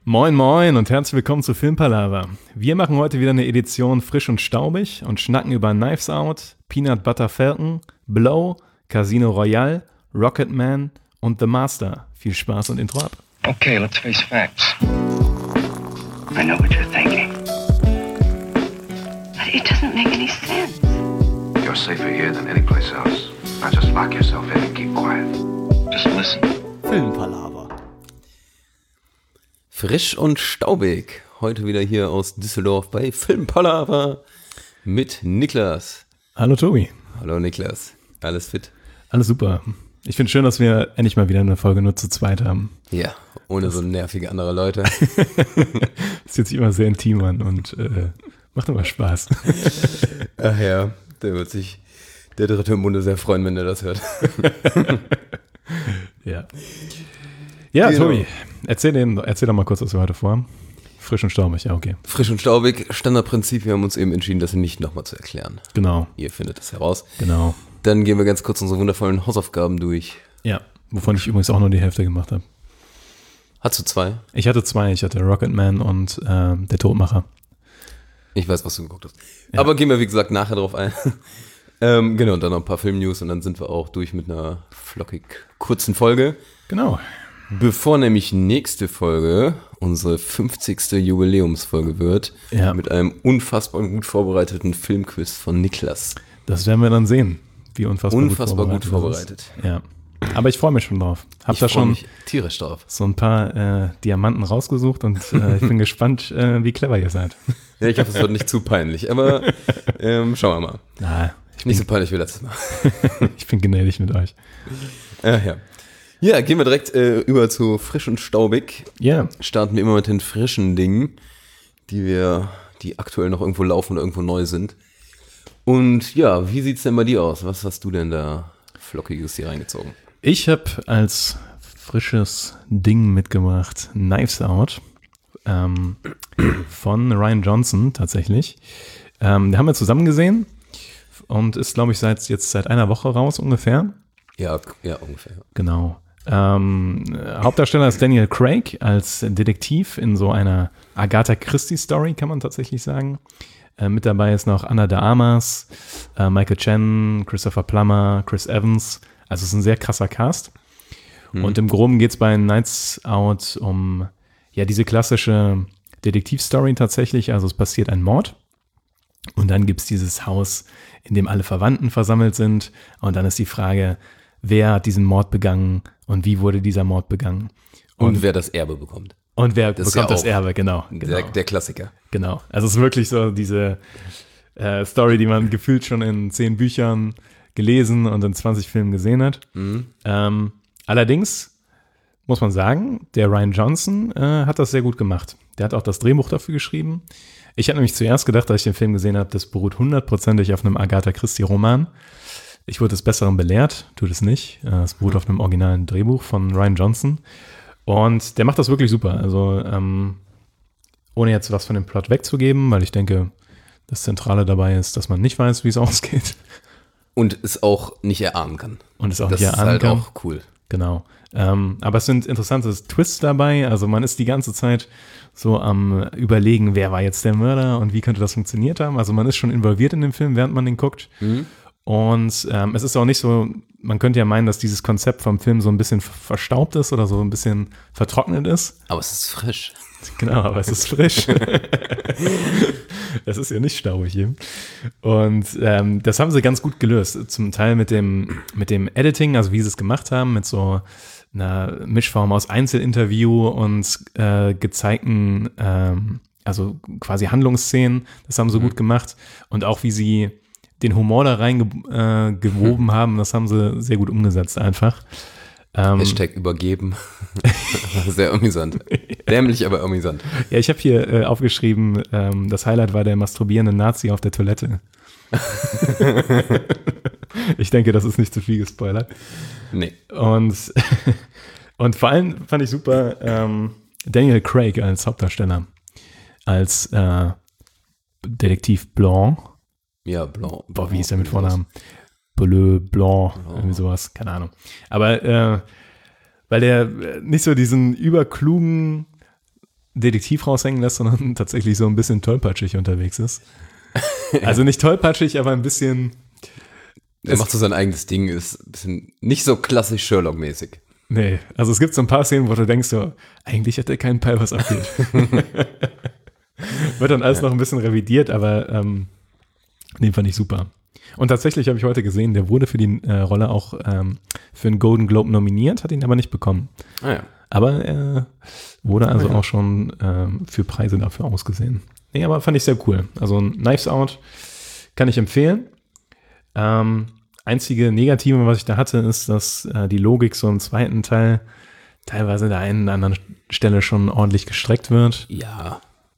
Moin moin und herzlich willkommen zu Filmpalava. Wir machen heute wieder eine Edition frisch und staubig und schnacken über Knives Out, Peanut Butter Falcon, Blow, Casino Royale, Rocketman und The Master. Viel Spaß und Intro ab. Okay, let's face facts. I know what you're thinking. But it doesn't make any sense. You're safer here than any place else. Now just lock yourself in and keep quiet. Just listen. Filmpalava. Frisch und staubig. Heute wieder hier aus Düsseldorf bei Filmpalava mit Niklas. Hallo Tobi. Hallo Niklas. Alles fit? Alles super. Ich finde es schön, dass wir endlich mal wieder eine Folge nur zu zweit haben. Ja, ohne so nervige andere Leute. Das hört sich immer sehr intim an und macht immer Spaß. Ach ja, der Dritte im Bunde sehr freuen, wenn er das hört. Ja. Ja, Genau. Tobi, erzähl doch mal kurz, was wir heute vorhaben. Frisch und staubig, ja, okay. Frisch und staubig, Standardprinzip. Wir haben uns eben entschieden, das nicht nochmal zu erklären. Genau, Ihr findet das heraus. genau. Dann gehen wir ganz kurz unsere wundervollen Hausaufgaben durch. Ja, wovon ich übrigens auch nur die Hälfte gemacht habe. Hast du zwei? Ich hatte zwei. Ich hatte Rocketman und Der Todmacher. Ich weiß, was du geguckt hast. Ja. Aber gehen wir, wie gesagt, nachher drauf ein. Genau, und dann noch ein paar Filmnews und dann sind wir auch durch mit einer flockig kurzen Folge. Genau. Bevor nämlich nächste Folge unsere 50. Jubiläumsfolge wird, Ja. mit einem unfassbar gut vorbereiteten Filmquiz von Niklas. Das werden wir dann sehen, wie unfassbar Gut das vorbereitet. ist. Ja. Aber ich freue mich schon drauf. Hab Ich da freu schon mich tierisch drauf. so ein paar Diamanten rausgesucht und ich bin gespannt, wie clever ihr seid. Ja, ich hoffe, es wird nicht zu peinlich, aber schauen wir mal. Na, Nicht so peinlich wie letztes Mal. ich bin gnädig mit euch. Ja. Ja, gehen wir direkt über zu frisch und staubig. Ja, Starten wir immer mit den frischen Dingen, die aktuell noch irgendwo laufen oder irgendwo neu sind. Und ja, wie sieht's denn bei dir aus? Was hast du denn da Flockiges hier reingezogen? ich habe als frisches Ding mitgebracht Knives Out von Rian Johnson tatsächlich. Den haben wir zusammen gesehen und ist, glaube ich, seit einer Woche raus ungefähr. Ja, ungefähr. Genau. Hauptdarsteller ist Daniel Craig als Detektiv in so einer Agatha Christie-Story, kann man tatsächlich sagen. Mit dabei ist noch Ana de Armas, Michael Chen, Christopher Plummer, Chris Evans. Also es ist ein sehr krasser Cast. Und im Groben geht es bei Knives Out um ja diese klassische Detektiv-Story tatsächlich. Also es passiert ein Mord. Und dann gibt es dieses Haus, in dem alle Verwandten versammelt sind. Und dann ist die Frage, wer hat diesen Mord begangen und wie wurde dieser Mord begangen? Und wer das Erbe bekommt. Und wer Das ist bekommt ja das auch Erbe, genau. Der Klassiker. Genau. Also es ist wirklich so diese Story, die man gefühlt schon in 10 Büchern gelesen und in 20 Filmen gesehen hat. Allerdings muss man sagen, der Rian Johnson hat das sehr gut gemacht. Der hat auch das Drehbuch dafür geschrieben. Ich hatte nämlich zuerst gedacht, als ich den Film gesehen habe, das beruht 100%ig auf einem Agatha Christie-Roman. Ich wurde des Besseren belehrt, tut es nicht. Es beruht auf einem originalen Drehbuch von Rian Johnson. Und der macht das wirklich super. Also ohne jetzt was von dem Plot wegzugeben, weil ich denke, das Zentrale dabei ist, dass man nicht weiß, wie es ausgeht. Und es auch nicht erahnen kann. Und es auch Das nicht ist erahnen halt kann. auch cool. Genau. Aber es sind interessante Twists dabei. Also man ist die ganze Zeit so am Überlegen, wer war jetzt der Mörder und wie könnte das funktioniert haben. Also man ist schon involviert in dem Film, während man den guckt. Und es ist auch nicht so, man könnte ja meinen, dass dieses Konzept vom Film so ein bisschen verstaubt ist oder so ein bisschen vertrocknet ist. Aber es ist frisch. Genau, aber es ist frisch. Es ist ja nicht staubig hier. Und das haben sie ganz gut gelöst. Zum Teil mit dem Editing, also wie sie es gemacht haben, mit so einer Mischform aus Einzelinterview und gezeigten, also quasi Handlungsszenen. Das haben sie gut gemacht. Und auch wie sie den Humor da rein gewoben haben, das haben sie sehr gut umgesetzt einfach. Hashtag übergeben. Sehr amüsant. Dämlich, aber amüsant. Ja, ich habe hier aufgeschrieben, das Highlight war der masturbierende Nazi auf der Toilette. Ich denke, das ist nicht zu viel gespoilert. Nee. Und vor allem fand ich super Daniel Craig als Hauptdarsteller, als Detektiv Blanc. Ja, Blanc. Boah, wie hieß der mit Vornamen? Bleu, Blanc, irgendwie sowas, keine Ahnung. Aber weil der nicht so diesen überklugen Detektiv raushängen lässt, sondern tatsächlich so ein bisschen tollpatschig unterwegs ist. Also nicht tollpatschig, aber ein bisschen. Er macht so sein eigenes Ding, ist ein bisschen nicht so klassisch Sherlock-mäßig. Nee, also es gibt so ein paar Szenen, wo du denkst so, eigentlich hat er keinen Peil, was abgeht. Wird dann alles noch ein bisschen revidiert, aber den fand ich super. Und tatsächlich habe ich heute gesehen, der wurde für die Rolle auch für einen Golden Globe nominiert, hat ihn aber nicht bekommen. Ah ja. Aber er wurde also auch schon für Preise dafür ausgesehen. Nee, aber fand ich sehr cool. Also Knives Out kann ich empfehlen. Einzige Negative, was ich da hatte, ist, dass die Logik so im zweiten Teil teilweise an der einen oder anderen Stelle schon ordentlich gestreckt wird. Ja.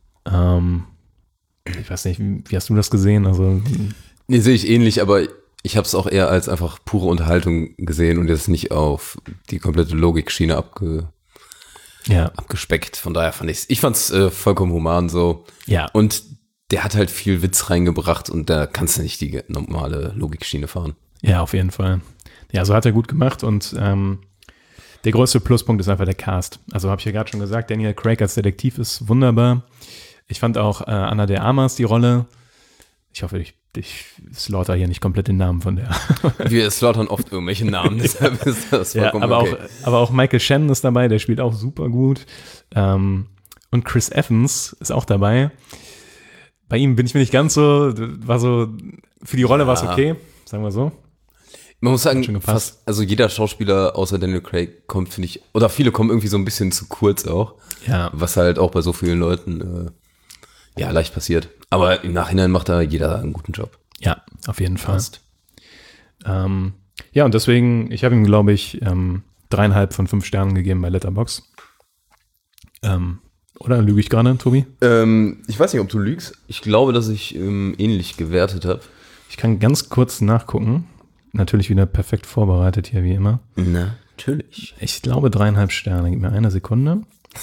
Ich weiß nicht, wie hast du das gesehen? Also Nee, sehe ich ähnlich, aber ich habe es auch eher als einfach pure Unterhaltung gesehen und jetzt nicht auf die komplette Logikschiene abgespeckt. Von daher ich fand's vollkommen human so. Ja. Und der hat halt viel Witz reingebracht und da kannst du nicht die normale Logikschiene fahren. Ja, auf jeden Fall. Ja, so hat er gut gemacht und der größte Pluspunkt ist einfach der Cast. Also habe ich ja gerade schon gesagt, Daniel Craig als Detektiv ist wunderbar. Ich fand auch Ana de Armas die Rolle. Ich hoffe, ich slaughter hier nicht komplett den Namen von der. Wir slaughtern oft irgendwelche Namen, deshalb ist das vollkommen okay. Aber auch Michael Shannon ist dabei, der spielt auch super gut. Und Chris Evans ist auch dabei. Bei ihm bin ich mir nicht ganz so, für die Rolle war es okay, sagen wir so. Man muss sagen, also jeder Schauspieler außer Daniel Craig kommt, finde ich, oder viele kommen irgendwie so ein bisschen zu kurz auch. Ja. Was halt auch bei so vielen Leuten leicht passiert. Aber im Nachhinein macht da jeder einen guten Job. Ja, auf jeden Fall. Und deswegen, ich habe ihm, glaube ich, 3,5 von 5 Sternen gegeben bei Letterboxd. Oder lüge ich gerade, Tobi? Ich weiß nicht, ob du lügst. Ich glaube, dass ich ähnlich gewertet habe. Ich kann ganz kurz nachgucken. Natürlich wieder perfekt vorbereitet hier, wie immer. Natürlich. Ich glaube 3,5 Sterne. Gib mir eine Sekunde.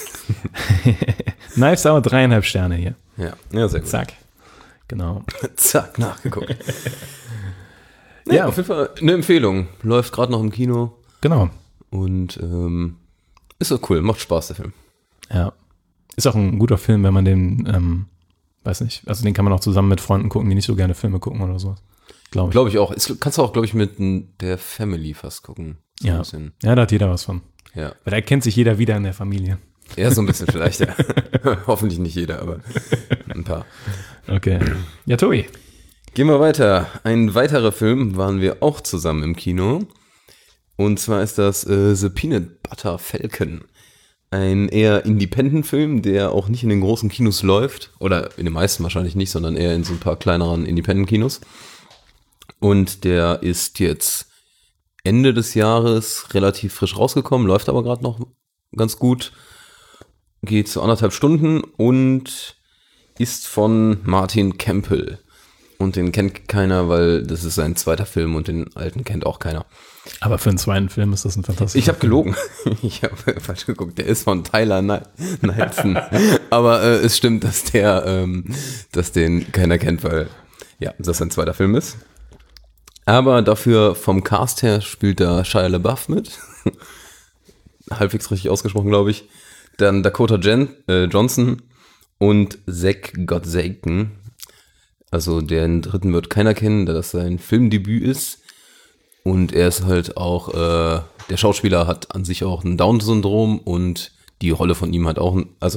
Knives Out 3,5 Sterne hier. Ja, sehr gut. Zack. Genau. Zack, nachgeguckt. Ja, auf jeden Fall eine Empfehlung. Läuft gerade noch im Kino. Genau. Und ist auch cool, macht Spaß, der Film. Ja. Ist auch ein guter Film, wenn man den, weiß nicht, also den kann man auch zusammen mit Freunden gucken, die nicht so gerne Filme gucken oder so. Glaube ich auch. Kannst du auch, glaube ich, mit der Family fast gucken. So ja. Ja, da hat jeder was von. Ja. Weil da kennt sich jeder wieder in der Familie. Ja, so ein bisschen vielleicht, ja. Hoffentlich nicht jeder, aber ein paar. Okay. Ja, Tobi. Gehen wir weiter. Ein weiterer Film waren wir auch zusammen im Kino. Und zwar ist das The Peanut Butter Falcon. Ein eher Independent-Film, der auch nicht in den großen Kinos läuft. Oder in den meisten wahrscheinlich nicht, sondern eher in so ein paar kleineren Independent-Kinos. Und der ist jetzt Ende des Jahres relativ frisch rausgekommen, läuft aber gerade noch ganz gut. Geht zu 1,5 Stunden und ist von Martin Campbell. Und den kennt keiner, weil das ist sein zweiter Film und den alten kennt auch keiner. Aber für einen zweiten Film ist das ein fantastischer Ich habe gelogen. Ich habe falsch geguckt. Der ist von Tyler Knightson. Aber es stimmt, dass den keiner kennt, weil das sein zweiter Film ist. Aber dafür vom Cast her spielt da Shia LaBeouf mit. Halbwegs richtig ausgesprochen, glaube ich. Dann Dakota Johnson und Zach Gottsagen. Also den dritten wird keiner kennen, da das sein Filmdebüt ist. Und er ist halt auch, der Schauspieler hat an sich auch ein Down-Syndrom und die Rolle von ihm hat auch,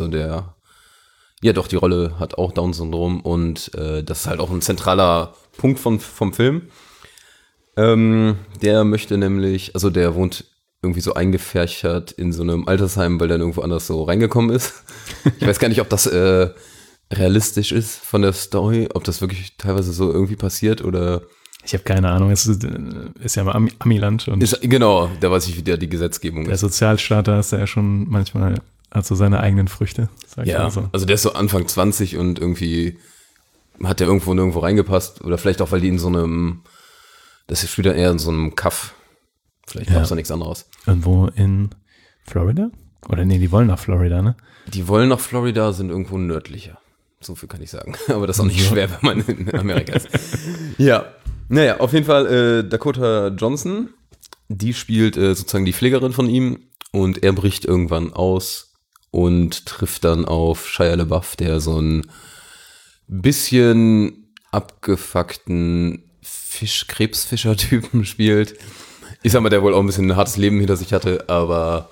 die Rolle hat auch Down-Syndrom und das ist halt auch ein zentraler Punkt vom Film. Der möchte nämlich, also der wohnt irgendwie so eingefärchert in so einem Altersheim, weil der irgendwo anders so reingekommen ist. Ich weiß gar nicht, ob das realistisch ist von der Story, ob das wirklich teilweise so irgendwie passiert oder... Ich habe keine Ahnung, es ist ja mal Amiland. Und genau, da weiß ich, wie die Gesetzgebung ist. Der Sozialstaat, da ist ja schon manchmal, hat so seine eigenen Früchte. Ja, also der ist so Anfang 20 und irgendwie hat der irgendwo reingepasst oder vielleicht auch, weil die in so einem, das ist wieder eher in so einem Kaff. Vielleicht gab es da nichts anderes. Irgendwo in Florida? Oder nee, die wollen nach Florida, ne? Die wollen nach Florida, sind irgendwo nördlicher. So viel kann ich sagen. Aber das ist auch nicht schwer, wenn man in Amerika ist. Ja. Naja, auf jeden Fall Dakota Johnson, die spielt sozusagen die Pflegerin von ihm und er bricht irgendwann aus und trifft dann auf Shia LaBeouf, der so ein bisschen abgefuckten Krebsfischer-Typen spielt. Ich sag mal, der wohl auch ein bisschen ein hartes Leben hinter sich hatte, aber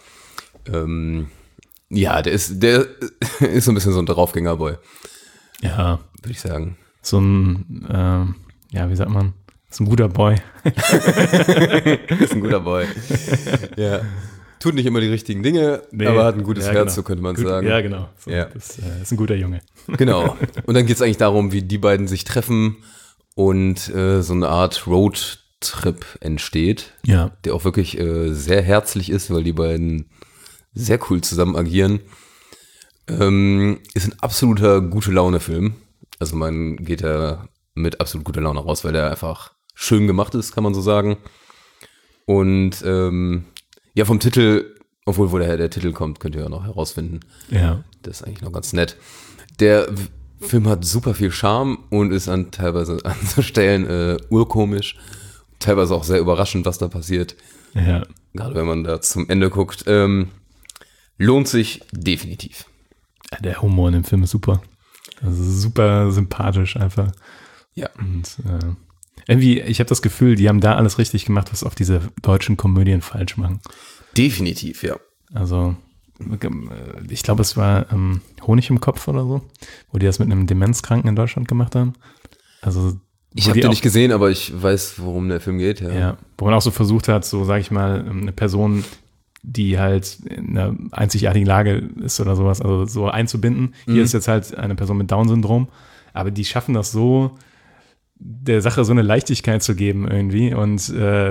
ja, der ist so ein bisschen so ein Draufgänger-Boy. Ja. Würde ich sagen. So ein, ja, wie sagt man? Ist ein guter Boy. Ist ein guter Boy. Ja. Tut nicht immer die richtigen Dinge, aber hat ein gutes Herz, genau. so könnte man sagen. Ja, genau. So, Ja. Das ist ein guter Junge. Genau. Und dann geht es eigentlich darum, wie die beiden sich treffen und so eine Art Roadtrip entsteht, Ja. der auch wirklich sehr herzlich ist, weil die beiden sehr cool zusammen agieren. Ist ein absoluter Gute-Laune-Film. Also man geht da mit absolut guter Laune raus, weil der einfach schön gemacht ist, kann man so sagen. Und ja, vom Titel, obwohl woher der Titel kommt, könnt ihr ja noch herausfinden. Ja. Das ist eigentlich noch ganz nett. Der Film hat super viel Charme und ist teilweise an so Stellen urkomisch. Teilweise auch sehr überraschend, was da passiert. Ja. Gerade wenn man da zum Ende guckt. Lohnt sich definitiv. Der Humor in dem Film ist super. Also super sympathisch einfach. Ja. Und irgendwie, ich habe das Gefühl, die haben da alles richtig gemacht, was auch diese deutschen Komödien falsch machen. Definitiv, ja. Also, ich glaube, es war Honig im Kopf oder so, wo die das mit einem Demenzkranken in Deutschland gemacht haben. Also, Ich habe den nicht gesehen, aber ich weiß, worum der Film geht. Ja, wo man auch so versucht hat, so sage ich mal, eine Person, die halt in einer einzigartigen Lage ist oder sowas, also so einzubinden. Hier ist jetzt halt eine Person mit Down-Syndrom, aber die schaffen das so, der Sache so eine Leichtigkeit zu geben irgendwie und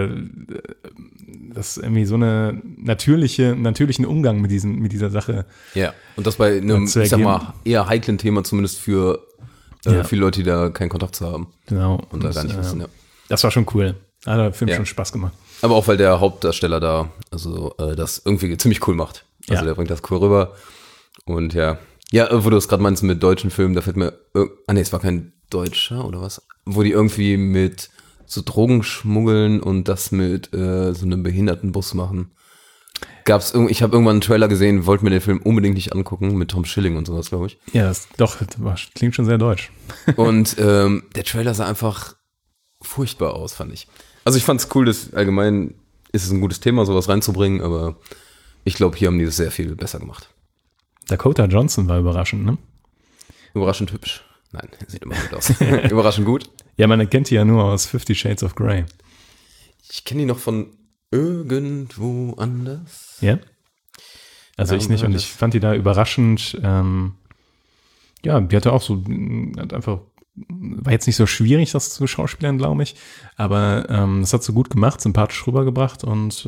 das irgendwie so eine natürlichen Umgang mit dieser Sache. Ja, und das bei einem, ich sag mal, eher heiklen Thema, zumindest für viele Leute, die da keinen Kontakt zu haben. Genau. Und da gar nicht wissen, ja. Das war schon cool. Hat der Film schon Spaß gemacht. Aber auch, weil der Hauptdarsteller da, also das irgendwie ziemlich cool macht. Also der bringt das cool rüber. Und ja, wo du es gerade meinst mit deutschen Filmen, da fällt mir, es war kein Deutscher oder was? Wo die irgendwie mit so Drogen schmuggeln und das mit so einem Behindertenbus machen. Ich habe irgendwann einen Trailer gesehen, wollte mir den Film unbedingt nicht angucken, mit Tom Schilling und sowas, glaube ich. Ja, klingt schon sehr deutsch. Und der Trailer sah einfach furchtbar aus, fand ich. Also ich fand es cool, dass allgemein ist es ein gutes Thema, sowas reinzubringen, aber ich glaube, hier haben die das sehr viel besser gemacht. Dakota Johnson war überraschend, ne? Überraschend hübsch. Nein, sieht immer gut aus. Überraschend gut. Ja, man kennt die ja nur aus 50 Shades of Grey. Ich kenne die noch von irgendwo anders. Ja? Also ich nicht und ich fand die da überraschend, die hatte auch so, war jetzt nicht so schwierig, das zu schauspielern, glaube ich, aber das hat sie gut gemacht, sympathisch rübergebracht und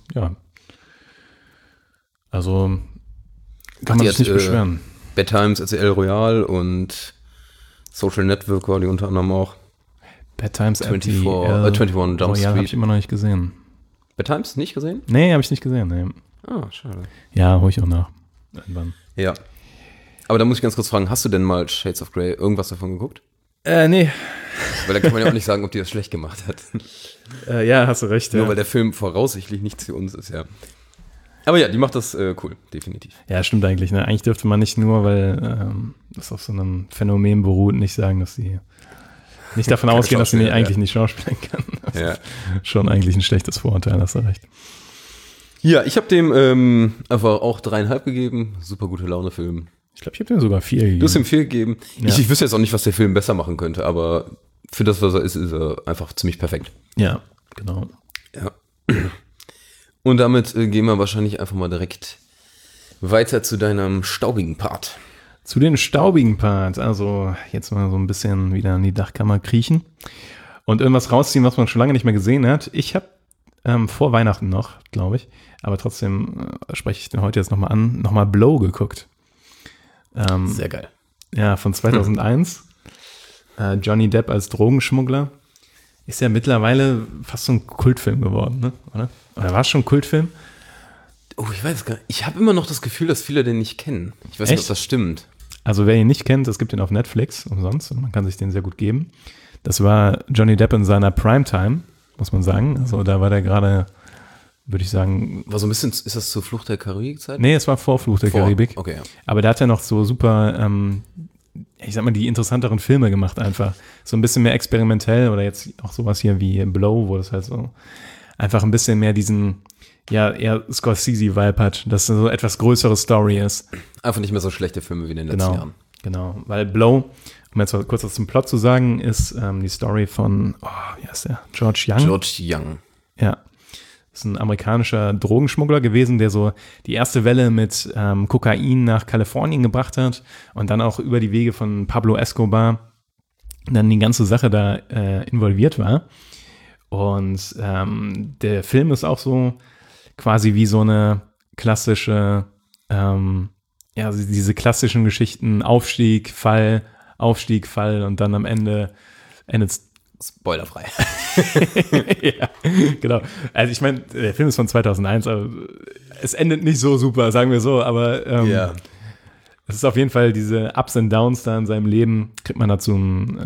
also kann man sich nicht beschweren. Bad Times, RTL Royal und Social Network war die unter anderem auch. Bad Times, 21 Jump Royal Street. habe ich immer noch nicht gesehen. Bad Times nicht gesehen? Nee, habe ich nicht gesehen. Nee. Ah, schade. Ja, hole ich auch nach. Irgendwann. Ja. Aber da muss ich ganz kurz fragen, hast du denn mal Shades of Grey irgendwas davon geguckt? Nee. Weil da kann man ja auch nicht sagen, ob die das schlecht gemacht hat. Ja, hast du recht. Nur weil der Film voraussichtlich nichts für uns ist, ja. Aber ja, die macht das cool, definitiv. Ja, stimmt eigentlich. Ne? Eigentlich dürfte man nicht nur, weil das auf so einem Phänomen beruht, nicht sagen, dass sie nicht davon ausgehen, dass sie eigentlich nicht schauspielen kann. Das ist schon eigentlich ein schlechtes Vorurteil, hast du recht. Ja, ich habe dem einfach auch 3,5 gegeben. Super gute Laune-Film. Ich glaube, ich habe dem sogar 4 gegeben. Du hast ihm 4 gegeben. Ja. Ich wüsste jetzt auch nicht, was der Film besser machen könnte, aber für das, was er ist er einfach ziemlich perfekt. Ja, genau. Ja. Und damit gehen wir wahrscheinlich einfach mal direkt weiter zu deinem staubigen Part. Zu den staubigen Part, also jetzt mal so ein bisschen wieder in die Dachkammer kriechen und irgendwas rausziehen, was man schon lange nicht mehr gesehen hat. Ich habe vor Weihnachten noch, glaube ich, aber trotzdem spreche ich den heute jetzt nochmal an, nochmal Blow geguckt. Sehr geil. Ja, von 2001. Johnny Depp als Drogenschmuggler. Ist ja mittlerweile fast so ein Kultfilm geworden, ne? Oder war es schon ein Kultfilm? Oh, ich weiß gar nicht. Ich habe immer noch das Gefühl, dass viele den nicht kennen. Ich weiß nicht, ob das stimmt. Also wer ihn nicht kennt, es gibt ihn auf Netflix umsonst und man kann sich den sehr gut geben. Das war Johnny Depp in seiner Primetime, muss man sagen. Also da war der gerade würde ich sagen. War so ein bisschen, ist das zur Flucht der Karibik-Zeit? Nee, es war vor Fluch der Karibik. Okay, ja. Aber der hat ja noch so super, ich sag mal, die interessanteren Filme gemacht einfach. So ein bisschen mehr experimentell oder jetzt auch sowas hier wie Blow, wo das halt so einfach ein bisschen mehr diesen, ja, eher Scorsese-Vibe hat, dass es so etwas größere Story ist. Einfach nicht mehr so schlechte Filme wie in den letzten Jahren. Genau, weil Blow, um jetzt mal kurz was zum Plot zu sagen, ist die Story von, wie heißt der? George Young. George Young. Ja. Das ist ein amerikanischer Drogenschmuggler gewesen, der so die erste Welle mit Kokain nach Kalifornien gebracht hat und dann auch über die Wege von Pablo Escobar dann die ganze Sache da involviert war. Und der Film ist auch so quasi wie so eine klassische, ja, diese klassischen Geschichten, Aufstieg, Fall und dann am Ende endet es Spoilerfrei. ja, genau. Also ich meine, der Film ist von 2001, aber es endet nicht so super, sagen wir so, aber es ist auf jeden Fall diese Ups and Downs da in seinem Leben, kriegt man da zu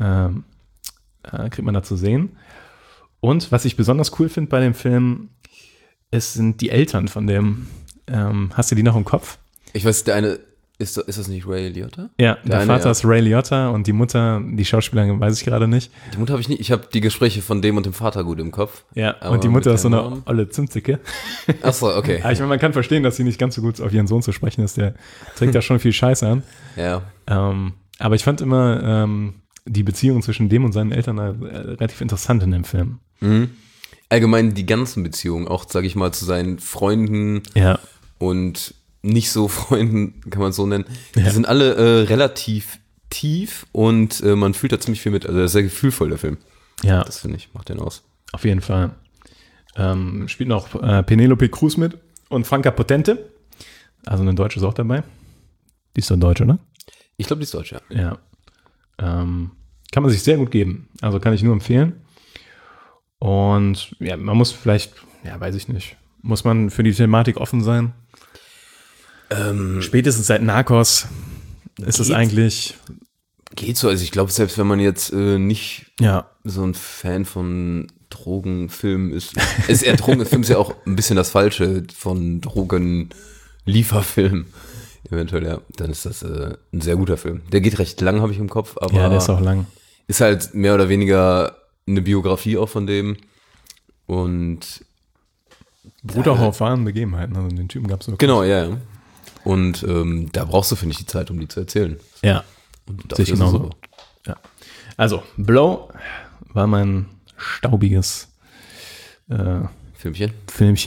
sehen. Und was ich besonders cool finde bei dem Film, sind die Eltern von dem. Hast du die noch im Kopf? Ich weiß, der eine, ist das nicht Ray Liotta? Ja, der Vater ist Ray Liotta und die Mutter, die Schauspielerin, weiß ich gerade nicht. Die Mutter habe ich nicht, ich habe die Gespräche von dem und dem Vater gut im Kopf. Ja, und die Mutter ist so eine olle Zimtzicke. Achso, okay. Aber ich meine, man kann verstehen, dass sie nicht ganz so gut auf ihren Sohn zu sprechen ist, der trägt da schon viel Scheiße an. Ja. Aber ich fand immer die Beziehung zwischen dem und seinen Eltern relativ interessant in dem Film. Mhm. Allgemein die ganzen Beziehungen, auch, sage ich mal, zu seinen Freunden und nicht so Freunden, kann man es so nennen. Die sind alle relativ tief und man fühlt da ziemlich viel mit. Also, sehr gefühlvoll, der Film. Ja. Das finde ich, macht den aus. Auf jeden Fall. Spielt noch Penelope Cruz mit und Franka Potente. Also eine Deutsche ist auch dabei. Die ist doch Deutsch, oder? Ich glaube, die ist deutsch, ja. Ja. Kann man sich sehr gut geben. Also kann ich nur empfehlen. Und ja, man muss vielleicht, ja, weiß ich nicht, muss man für die Thematik offen sein? Spätestens seit Narcos ist es eigentlich. Geht so, also ich glaube, selbst wenn man jetzt nicht so ein Fan von Drogenfilmen ist eher Drogenfilm ist ja auch ein bisschen das Falsche von Drogenlieferfilm. Eventuell, ja, dann ist das ein sehr guter Film. Der geht recht lang, habe ich im Kopf, aber ja, der ist auch lang. Ist halt mehr oder weniger eine Biografie auch von dem und beruht auch auf wahren Begebenheiten, also den Typen gab es wirklich. Genau, ja. Und da brauchst du, finde ich, die Zeit, um die zu erzählen. Ja, und sehe ich genauso. So. Ja. Also, Blow war mein staubiges Filmchen.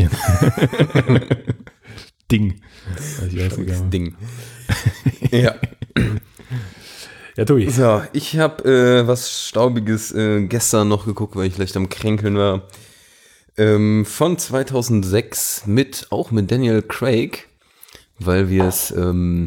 Ding. Ich weiß nicht, Ding. Ja. Ja, Tobi. So, ich habe was Staubiges gestern noch geguckt, weil ich leicht am Kränkeln war. Von 2006 auch mit Daniel Craig, weil wir den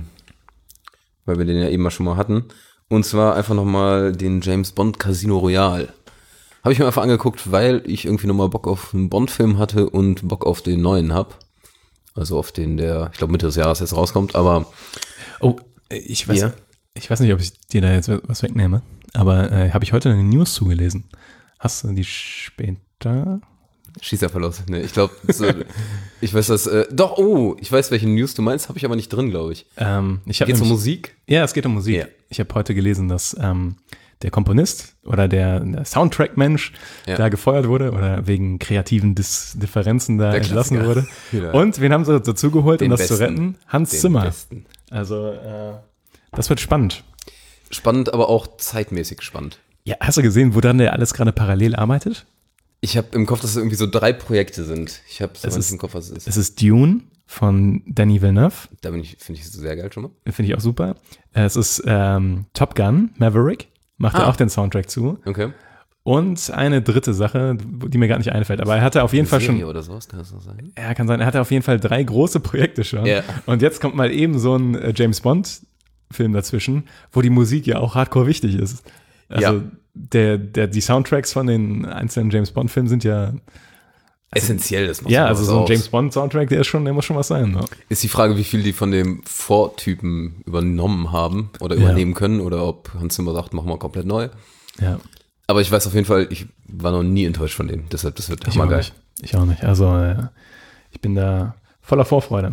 ja eben mal schon mal hatten. Und zwar einfach nochmal den James Bond Casino Royale. Habe ich mir einfach angeguckt, weil ich irgendwie nochmal Bock auf einen Bond-Film hatte und Bock auf den neuen habe. Also auf den, der, ich glaube, Mitte des Jahres jetzt rauskommt, aber. Oh, ich weiß nicht, ob ich dir da jetzt was wegnehme, aber habe ich heute eine News zugelesen. Hast du die später? Schieß einfach los. Nee, ich glaube, ich weiß das, ich weiß, welche News du meinst, habe ich aber nicht drin, glaube ich. Geht es um Musik? Ja, es geht um Musik. Yeah. Ich habe heute gelesen, dass der Komponist oder der Soundtrack-Mensch da gefeuert wurde oder wegen kreativen Differenzen da entlassen wurde. Ja. Und wen haben sie dazu geholt, um das zu retten? Hans Zimmer. Besten. Also, das wird spannend. Spannend, aber auch zeitmäßig spannend. Ja, hast du gesehen, woran der alles gerade parallel arbeitet? Ich habe im Kopf, dass es irgendwie so 3 Projekte sind. Ich habe so im Kopf, was es ist. Es ist Dune von Denis Villeneuve. Da finde ich es sehr geil schon mal. Finde ich auch super. Es ist Top Gun, Maverick. Macht er auch den Soundtrack zu. Okay. Und eine dritte Sache, die mir gar nicht einfällt. Aber er hatte auf jeden Fall schon. Oder sowas, kann das noch sein? Ja, kann sein. Er hatte auf jeden Fall 3 große Projekte schon. Yeah. Und jetzt kommt mal eben so ein James Bond-Film dazwischen, wo die Musik ja auch hardcore wichtig ist. Also die Soundtracks von den einzelnen James Bond-Filmen sind ja essentiell. Das macht also so ein James Bond-Soundtrack, der muss schon was sein. Ne? Ist die Frage, wie viel die von dem Vortypen übernommen haben oder übernehmen können oder ob Hans Zimmer sagt, machen wir komplett neu. Ja. Aber ich weiß auf jeden Fall, ich war noch nie enttäuscht von dem. Deshalb, das wird hammergeil. Ich auch nicht. Also Ich bin da voller Vorfreude.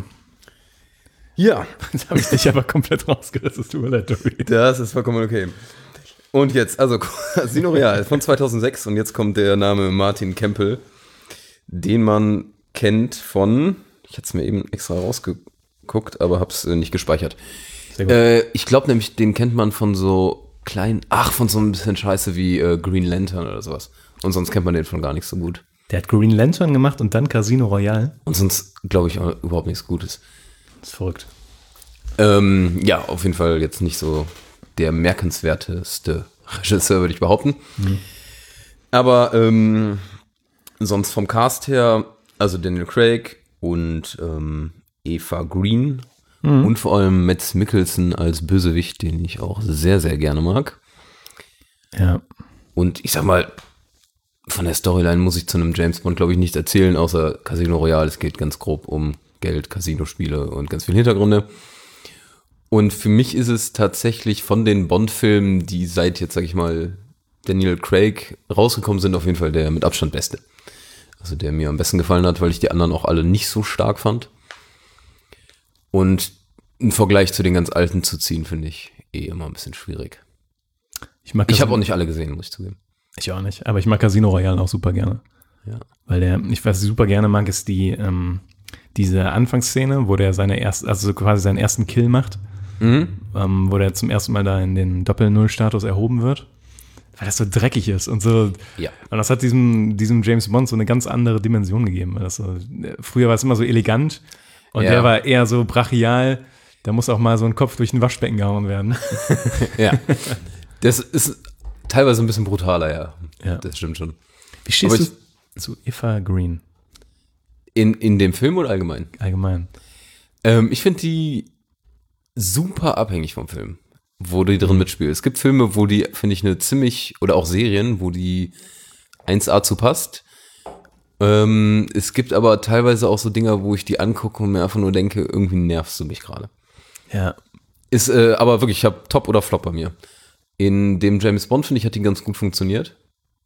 Ja. Jetzt habe ich dich aber komplett rausgerissen. Das tut mir leid, Tobi. Das ist vollkommen okay. Und jetzt, also Casino Royale von 2006 und jetzt kommt der Name Martin Campbell, den man kennt von, ich hatte es mir eben extra rausgeguckt, aber habe es nicht gespeichert. Sehr gut. Ich glaube nämlich, den kennt man von so kleinen, von so ein bisschen Scheiße wie Green Lantern oder sowas. Und sonst kennt man den von gar nicht so gut. Der hat Green Lantern gemacht und dann Casino Royale. Und sonst glaube ich auch überhaupt nichts Gutes. Das ist verrückt. Ja, auf jeden Fall jetzt nicht so der merkenswerteste Regisseur, würde ich behaupten. Aber sonst vom Cast her, also Daniel Craig und Eva Green und vor allem Mads Mikkelsen als Bösewicht, den ich auch sehr, sehr gerne mag. Ja. Und ich sag mal, von der Storyline muss ich zu einem James Bond, glaube ich, nicht erzählen, außer Casino Royale. Es geht ganz grob um Geld, Casinospiele und ganz viele Hintergründe. Und für mich ist es tatsächlich von den Bond-Filmen, die seit jetzt, sag ich mal, Daniel Craig rausgekommen sind, auf jeden Fall der mit Abstand beste. Also der mir am besten gefallen hat, weil ich die anderen auch alle nicht so stark fand. Und einen Vergleich zu den ganz alten zu ziehen, finde ich immer ein bisschen schwierig. Ich habe auch nicht alle gesehen, muss ich zugeben. Ich auch nicht, aber ich mag Casino Royale auch super gerne. Ja. Weil was ich super gerne mag, ist diese Anfangsszene, wo der seinen ersten Kill macht, wo der zum ersten Mal da in den Doppel-Null-Status erhoben wird, weil das so dreckig ist und so. Ja. Und das hat diesem James Bond so eine ganz andere Dimension gegeben. Früher war es immer so elegant und der war eher so brachial, da muss auch mal so ein Kopf durch ein Waschbecken gehauen werden. Ja. Das ist teilweise ein bisschen brutaler, ja. Das stimmt schon. Wie stehst du zu Eva Green? In dem Film oder allgemein? Allgemein. Ich finde die super abhängig vom Film, wo die drin mitspielt. Es gibt Filme, wo die, finde ich, oder auch Serien, wo die 1A zu passt. Es gibt aber teilweise auch so Dinger, wo ich die angucke und mir einfach nur denke, irgendwie nervst du mich gerade. Ja. Ist aber wirklich, ich habe Top oder Flop bei mir. In dem James Bond, finde ich, hat die ganz gut funktioniert.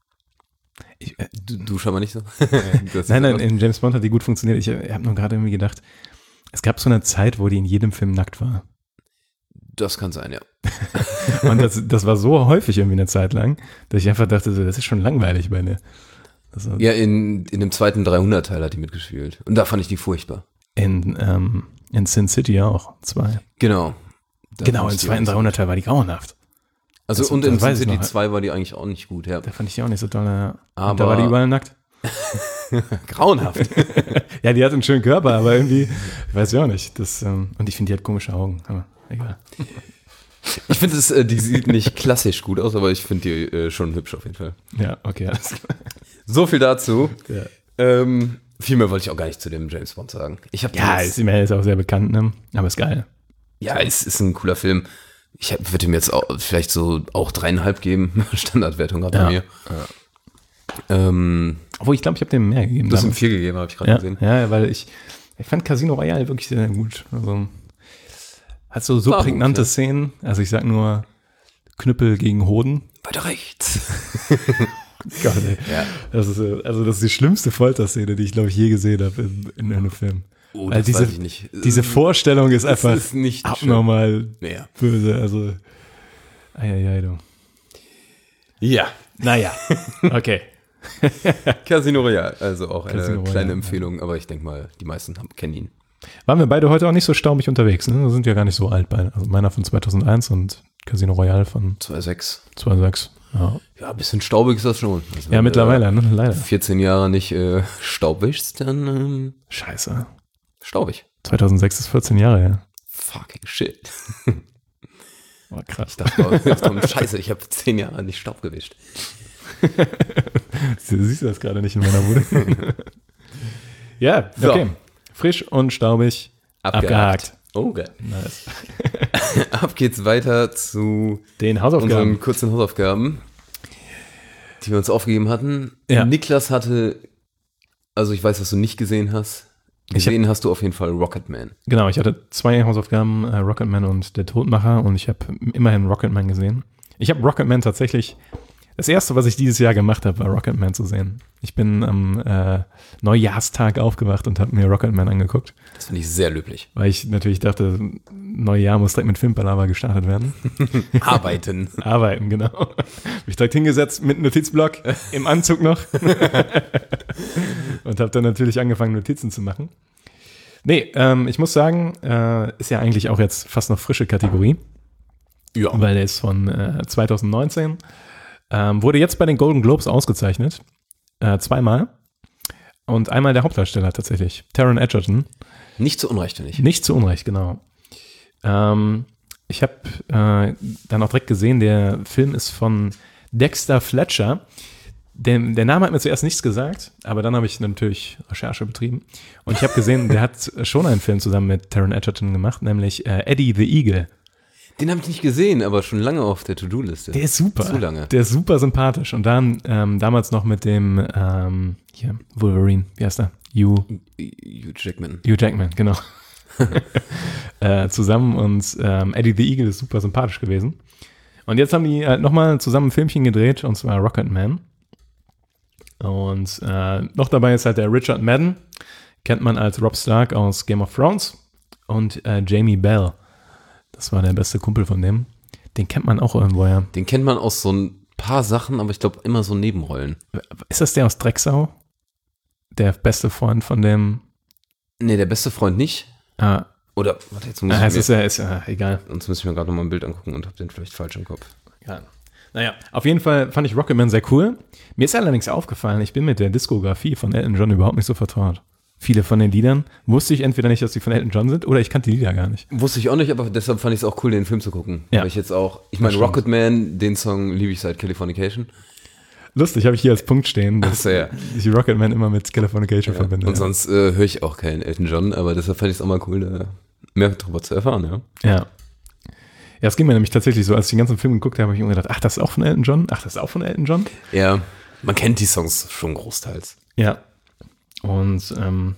Du schau mal nicht so. Nein, in James Bond hat die gut funktioniert. Ich habe nur gerade irgendwie gedacht, es gab so eine Zeit, wo die in jedem Film nackt war. Das kann sein, ja. Und das war so häufig irgendwie eine Zeit lang, dass ich einfach dachte, so, das ist schon langweilig bei der. Ja, in dem zweiten 300-Teil hat die mitgespielt. Und da fand ich die furchtbar. In Sin City auch, 2. Genau. Genau, im zweiten 300-Teil war die grauenhaft. Also und in Sin City 2 war die eigentlich auch nicht gut, ja. Da fand ich die auch nicht so toll. Ja. Aber da war die überall nackt. Grauenhaft. Ja, die hat einen schönen Körper, aber irgendwie, ich weiß ja auch nicht. Und ich finde, die hat komische Augen. Aber egal. Ich finde, die sieht nicht klassisch gut aus, aber ich finde die schon hübsch auf jeden Fall. Ja, okay, alles klar. So viel dazu. Ja. Viel mehr wollte ich auch gar nicht zu dem James Bond sagen. Ist auch sehr bekannt, ne? Aber ist geil. Ja, es ist ein cooler Film. Ich würde ihm jetzt auch vielleicht so auch 3,5 geben. Standardwertung hat er mir. Ja. Obwohl, ich glaube, ich habe dem mehr gegeben. Du hast ihm 4 gegeben, habe ich gerade gesehen. Ja, weil ich fand Casino Royale wirklich sehr gut. Also, hat so prägnante Szenen. Also ich sag nur Knüppel gegen Hoden. Weiter rechts. Gott, ey. Ja. Das ist die schlimmste Folterszene, die ich, glaube ich, je gesehen habe in einem Film. Oh, das weiß ich nicht. Diese Vorstellung ist einfach nicht abnormal böse. Also, du. Ja. Naja, okay. Casino Royale, also auch eine kleine Empfehlung, aber ich denke mal, die meisten kennen ihn. Waren wir beide heute auch nicht so staubig unterwegs, ne? Wir sind ja gar nicht so alt beide. Also meiner von 2001 und Casino Royale von 2006. Ja, ein bisschen staubig ist das schon. Also ja, mittlerweile, ne? Leider. 14 Jahre nicht staubigst, dann Scheiße. Staubig. 2006 ist 14 Jahre her. Fucking shit. Oh, krass. Ich dachte, jetzt kommt Scheiße, ich habe 10 Jahre nicht Staub gewischt. Siehst du das gerade nicht in meiner Bude? Ja, okay. So. Frisch und staubig. Abgehakt. Oh, geil. Nice. Ab geht's weiter zu den Hausaufgaben. Unseren kurzen Hausaufgaben, die wir uns aufgegeben hatten. Ja. Niklas hatte, also ich weiß, was du nicht gesehen hast. Gesehen hast du auf jeden Fall Rocketman. Genau, ich hatte 2 Hausaufgaben, Rocketman und der Todmacher, und ich habe immerhin Rocketman gesehen. Ich habe Rocketman tatsächlich Das erste, was ich dieses Jahr gemacht habe, war Rocketman zu sehen. Ich bin am Neujahrstag aufgewacht und habe mir Rocketman angeguckt. Das finde ich sehr löblich. Weil ich natürlich dachte, Neujahr muss direkt mit Filmpalava gestartet werden. Arbeiten. Arbeiten, genau. Hab ich direkt hingesetzt mit Notizblock, im Anzug noch. Und habe dann natürlich angefangen, Notizen zu machen. Nee, ich muss sagen, ist ja eigentlich auch jetzt fast noch frische Kategorie. Ja. Weil der ist von 2019. Wurde jetzt bei den Golden Globes ausgezeichnet. 2-mal. Und einmal der Hauptdarsteller tatsächlich. Taron Egerton. Nicht zu Unrecht, finde ich. Nicht zu Unrecht, genau. Ich habe dann auch direkt gesehen, der Film ist von Dexter Fletcher. Der Name hat mir zuerst nichts gesagt, aber dann habe ich natürlich Recherche betrieben. Und ich habe gesehen, der hat schon einen Film zusammen mit Taron Egerton gemacht, nämlich Eddie the Eagle. Den habe ich nicht gesehen, aber schon lange auf der To-Do-Liste. Der ist super. Zu lange. Der ist super sympathisch. Und dann damals noch mit dem Wolverine, wie heißt er? Hugh Jackman. Hugh Jackman, genau. Zusammen und Eddie the Eagle ist super sympathisch gewesen. Und jetzt haben die nochmal zusammen ein Filmchen gedreht, und zwar Rocketman. Und noch dabei ist halt der Richard Madden, kennt man als Robb Stark aus Game of Thrones, und Jamie Bell. Das war der beste Kumpel von dem. Den kennt man auch irgendwo, ja. Den kennt man aus so ein paar Sachen, aber ich glaube immer so Nebenrollen. Ist das der aus Drecksau? Der beste Freund von dem? Nee, der beste Freund nicht. Oder, warte, jetzt muss ist egal. Sonst muss ich mir gerade nochmal ein Bild angucken und habe den vielleicht falsch im Kopf. Ja. Naja, auf jeden Fall fand ich Rocketman sehr cool. Mir ist allerdings aufgefallen, ich bin mit der Diskografie von Elton John überhaupt nicht so vertraut. Viele von den Liedern wusste ich entweder nicht, dass die von Elton John sind, oder ich kannte die Lieder gar nicht. Wusste ich auch nicht, aber deshalb fand ich es auch cool, den Film zu gucken. Ja. Weil ich meine, Rocketman, den Song liebe ich seit Californication. Lustig, habe ich hier als Punkt stehen, dass ja. ich Rocketman immer mit Californication verbinde. Und sonst höre ich auch keinen Elton John, aber deshalb fand ich es auch mal cool, da mehr darüber zu erfahren, ja. Ja. Ja, es ging mir nämlich tatsächlich so, als ich den ganzen Film geguckt habe, habe ich mir gedacht, ach, das ist auch von Elton John? Ach, das ist auch von Elton John? Ja, man kennt die Songs schon großteils. Ja. Und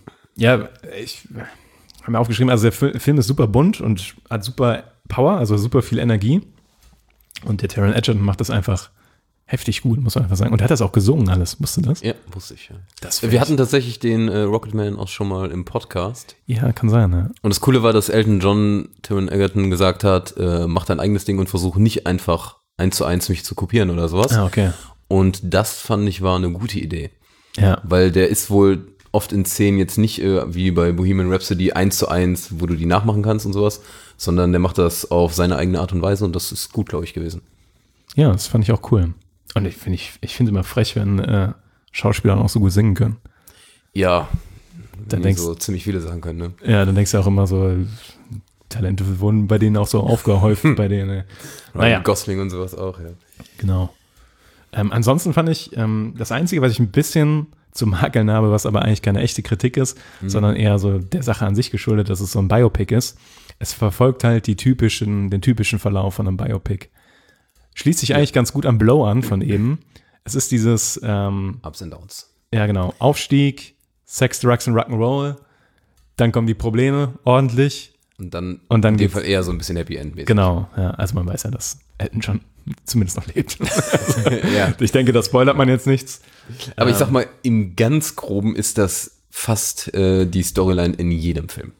ich habe mir aufgeschrieben, also der Film ist super bunt und hat super Power, also super viel Energie. Und der Taron Egerton macht das einfach heftig gut, muss man einfach sagen. Und er hat das auch gesungen alles, wusstest du das? Ja, wusste ich, ja. Wir hatten tatsächlich den Rocketman auch schon mal im Podcast. Ja, kann sein, ja. Und das Coole war, dass Elton John Taron Egerton gesagt hat, mach dein eigenes Ding und versuch nicht einfach 1:1 mich zu kopieren oder sowas. Ah, okay. Und das fand ich war eine gute Idee. Ja. Weil der ist wohl oft in Szenen jetzt nicht wie bei Bohemian Rhapsody 1:1, wo du die nachmachen kannst und sowas, sondern der macht das auf seine eigene Art und Weise und das ist gut, glaube ich, gewesen. Ja, das fand ich auch cool. Und ich finde es immer frech, wenn Schauspieler auch so gut singen können. Ja, dann denkst so ziemlich viele Sachen können, ne? Ja, dann denkst du auch immer so, Talente wurden bei denen auch so aufgehäuft, bei denen. Ryan Gosling und sowas auch, ja. Genau. Ansonsten fand ich, das Einzige, was ich ein bisschen zu makeln habe, was aber eigentlich keine echte Kritik ist, sondern eher so der Sache an sich geschuldet, dass es so ein Biopic ist. Es verfolgt halt den typischen Verlauf von einem Biopic. Schließt sich eigentlich ganz gut am Blow an von eben. Es ist dieses Ups and Downs. Ja, genau. Aufstieg, Sex, Drugs und Rock'n'Roll. Dann kommen die Probleme ordentlich. Und dann in dem Fall eher so ein bisschen Happy End mäßig. Genau, ja. Also man weiß ja, dass Elton John zumindest noch lebt. Ja. Ich denke, da spoilert man jetzt nichts. Aber ich sag mal, im ganz Groben ist das fast die Storyline in jedem Film.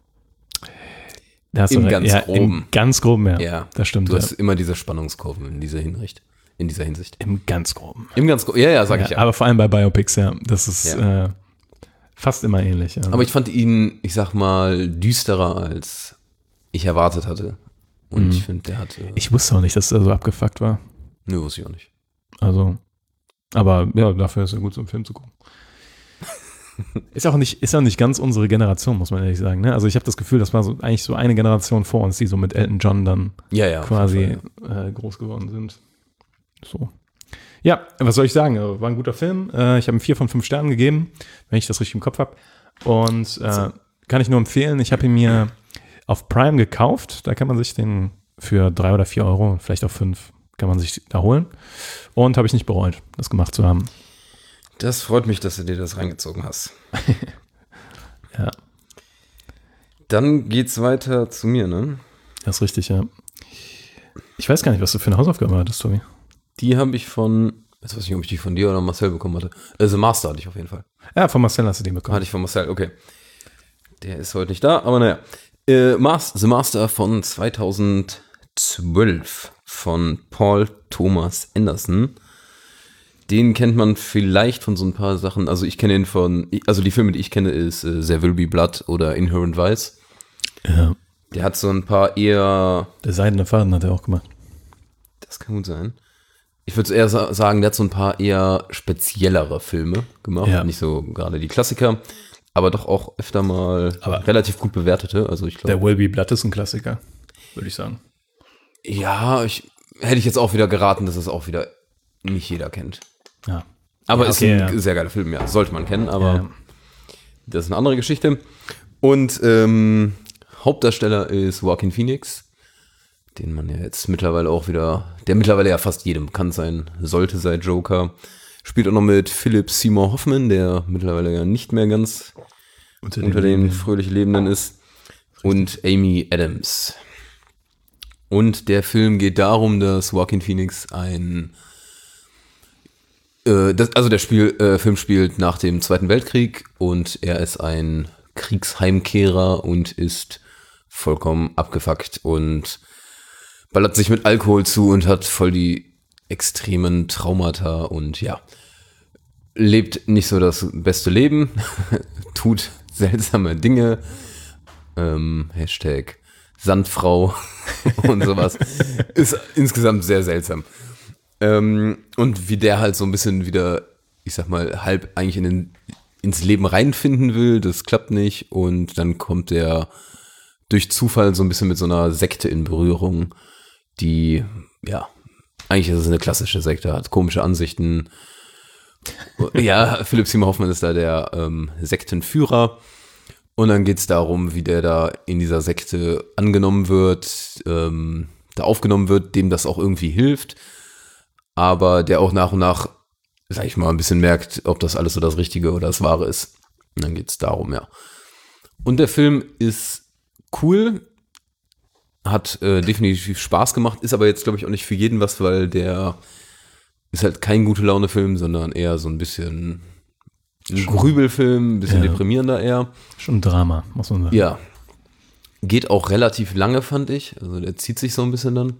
Im ganz Groben, ja. Ja, das stimmt. Du hast immer diese Spannungskurven in dieser Hinsicht. Im ganz Groben. Ja, sag ich ja. Aber vor allem bei Biopics, ja. Das ist fast immer ähnlich. Ja. Aber ich fand ihn, ich sag mal, düsterer, als ich erwartet hatte. Und ich finde, der hatte... Ich wusste auch nicht, dass er so abgefuckt war. Nö, wusste ich auch nicht. Also, aber ja, dafür ist es gut, so einen Film zu gucken. Ist auch nicht ganz unsere Generation, muss man ehrlich sagen. Ne? Also ich habe das Gefühl, das war so eigentlich so eine Generation vor uns, die so mit Elton John dann quasi groß geworden sind. So. Ja, was soll ich sagen? War ein guter Film. Ich habe ihm 4 von 5 Sternen gegeben, wenn ich das richtig im Kopf habe. Und kann ich nur empfehlen, ich habe ihn mir auf Prime gekauft. Da kann man sich den für 3 oder 4 Euro, vielleicht auch 5, kann man sich da holen. Und habe ich nicht bereut, das gemacht zu haben. Das freut mich, dass du dir das reingezogen hast. Ja. Dann geht's weiter zu mir, ne? Das ist richtig, ja. Ich weiß gar nicht, was du für eine Hausaufgabe hattest, Tobi. Die habe ich von, jetzt weiß ich nicht, ob ich die von dir oder Marcel bekommen hatte. The Master hatte ich auf jeden Fall. Ja, von Marcel hast du den bekommen. Hatte ich von Marcel, okay. Der ist heute nicht da, aber naja. The Master von 2012 von Paul Thomas Anderson. Den kennt man vielleicht von so ein paar Sachen. Also ich kenne ihn also die Filme, die ich kenne, ist There Will Be Blood oder Inherent Vice. Ja. Der hat so ein paar eher... Der Seidene Faden hat er auch gemacht. Das kann gut sein. Ich würde eher sagen, der hat so ein paar eher speziellere Filme gemacht. Ja. Nicht so gerade die Klassiker, aber doch auch öfter mal relativ gut bewertete. Also ich glaube. Der Will Be Blood ist ein Klassiker, würde ich sagen. Ja, hätte ich jetzt auch wieder geraten, dass es auch wieder nicht jeder kennt. Ja. Aber ja, ist ein sehr geiler Film, ja. Sollte man kennen, aber das ist eine andere Geschichte. Und Hauptdarsteller ist Joaquin Phoenix, den man ja jetzt mittlerweile auch wieder, der mittlerweile ja fast jedem bekannt sein sollte seit Joker. Spielt auch noch mit Philip Seymour Hoffman, der mittlerweile ja nicht mehr ganz unter den fröhlich Lebenden ist. Und Amy Adams. Und der Film geht darum, dass Joaquin Phoenix Film spielt nach dem Zweiten Weltkrieg und er ist ein Kriegsheimkehrer und ist vollkommen abgefuckt und ballert sich mit Alkohol zu und hat voll die extremen Traumata und ja, lebt nicht so das beste Leben, tut seltsame Dinge, Hashtag Sandfrau und sowas, ist insgesamt sehr seltsam. Und wie der halt so ein bisschen wieder, ich sag mal, halb eigentlich ins Leben reinfinden will, das klappt nicht und dann kommt der durch Zufall so ein bisschen mit so einer Sekte in Berührung, die, ja, eigentlich ist es eine klassische Sekte, hat komische Ansichten. Ja, Philip Seymour Hoffman ist da der Sektenführer und dann geht es darum, wie der da in dieser Sekte angenommen wird, da aufgenommen wird, dem das auch irgendwie hilft, aber der auch nach und nach, sag ich mal, ein bisschen merkt, ob das alles so das Richtige oder das Wahre ist. Und dann geht es darum, ja. Und der Film ist cool, hat definitiv Spaß gemacht, ist aber jetzt, glaube ich, auch nicht für jeden was, weil der ist halt kein Gute-Laune-Film, sondern eher so ein bisschen ein Grübelfilm, ein bisschen deprimierender eher. Schon ein Drama, muss man sagen. Ja. Geht auch relativ lange, fand ich. Also der zieht sich so ein bisschen dann.